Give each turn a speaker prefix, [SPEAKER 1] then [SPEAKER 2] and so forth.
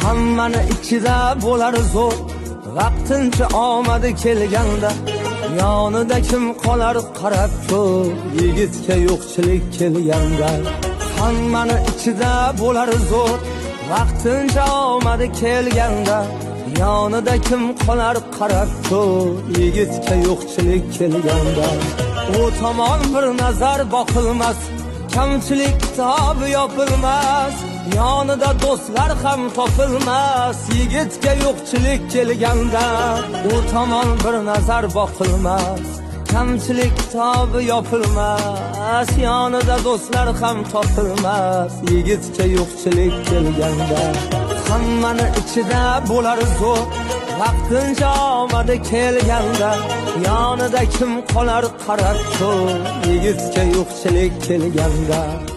[SPEAKER 1] hammani ichida bo'lar zo'r, vaqtincha omadi kelganda yonida kim qolar qarab ko'r, yigitga yo'qchilik kelganda. Hammani ichida bo'lar zo'r, vaqtincha omadi kelganda yonida kim qolar qarab ko'r, yigitga yo'qchilik kelganda. U tomon bir nazar boqilmas, kamchilik kitobi yopilmas, yonida do'stlar ham topilmas, yigitga yo'qchilik kelganda. U tomon bir nazar boqilmas, kamchilik kitobi yopilmas, yonida do'stlar ham topilmas, yigitga yo'qchilik kelganda. Hammani ichida bo'lar zo'r, vaqtincha omadi kelganda yonida kim qolar qarab ko'r, yigitga yo'qchilik kelganda.